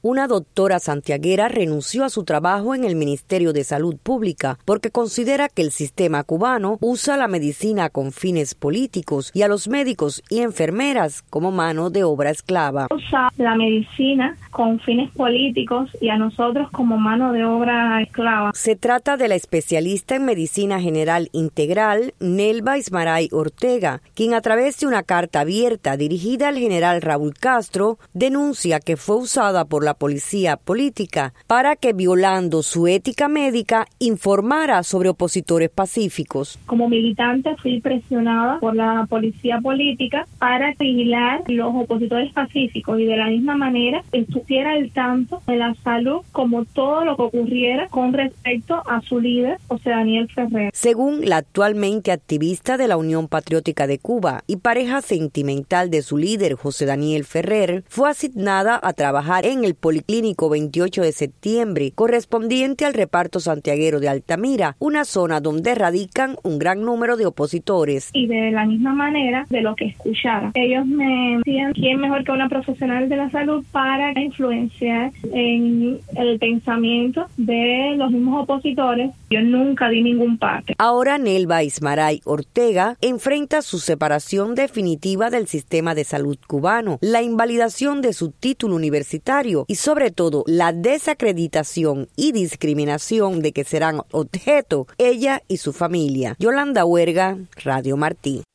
Una doctora santiaguera renunció a su trabajo en el Ministerio de Salud Pública porque considera que el sistema cubano usa la medicina con fines políticos y a los médicos y enfermeras como mano de obra esclava. Usa la medicina con fines políticos y a nosotros como mano de obra esclava. Se trata de la especialista en medicina general integral, Nelva Ismaray Ortega, quien a través de una carta abierta dirigida al general Raúl Castro, denuncia que fue usada por la policía política para que, violando su ética médica, informara sobre opositores pacíficos. Como militante fui presionada por la policía política para vigilar los opositores pacíficos y de la misma manera estuviera al tanto de la salud como todo lo que ocurriera con respecto a su líder, José Daniel Ferrer. Según la actualmente activista de la Unión Patriótica de Cuba y pareja sentimental de su líder, José Daniel Ferrer, fue asignada a trabajar en el Policlínico 28 de septiembre, correspondiente al reparto santiaguero de Altamira, una zona donde radican un gran número de opositores. Y de la misma manera, de lo que escuchara. Ellos me decían quién mejor que una profesional de la salud para influenciar en el pensamiento de los mismos opositores. Yo nunca di ningún parte. Ahora Nelva Ismaray Ortega enfrenta su separación definitiva del sistema de salud cubano, la invalidación de su título universitario y sobre todo la desacreditación y discriminación de que serán objeto ella y su familia. Yolanda Huerga, Radio Martí.